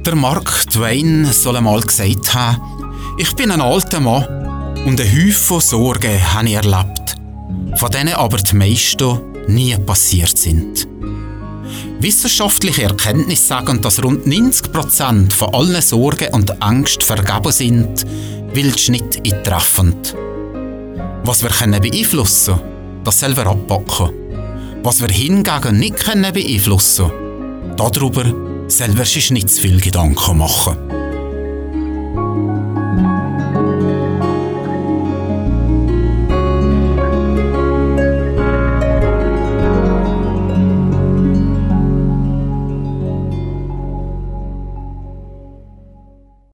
Der Mark Twain soll einmal gesagt haben, ich bin ein alter Mann und ein Häufchen von Sorgen habe ich erlebt, von denen aber die meisten nie passiert sind. Wissenschaftliche Erkenntnisse sagen, dass rund 90% von allen Sorgen und Ängsten vergeben sind, weil sie nicht eintreffen. Was wir beeinflussen können, das selber abpacken. Was wir hingegen nicht beeinflussen können, darüber selber sich nicht zu viel Gedanken machen.